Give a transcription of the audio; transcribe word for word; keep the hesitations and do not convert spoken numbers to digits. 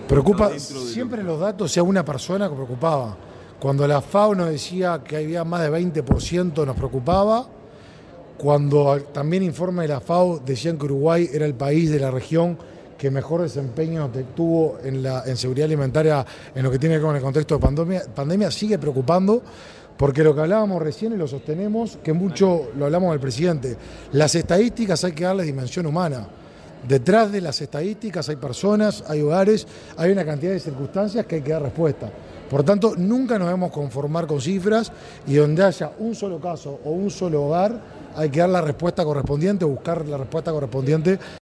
Preocupa, dentro de siempre lo... los datos, sea una persona que preocupaba. Cuando la FAO nos decía que había más de veinte por ciento nos preocupaba. Cuando también informe de la FAO decían que Uruguay era el país de la región que mejor desempeño tuvo en, la, en seguridad alimentaria en lo que tiene que ver con el contexto de pandemia, pandemia, sigue preocupando, porque lo que hablábamos recién y lo sostenemos, que mucho lo hablamos del presidente, las estadísticas hay que darles dimensión humana. Detrás de las estadísticas hay personas, hay hogares, hay una cantidad de circunstancias que hay que dar respuesta. Por tanto, nunca nos debemos conformar con cifras y donde haya un solo caso o un solo hogar, hay que dar la respuesta correspondiente, buscar la respuesta correspondiente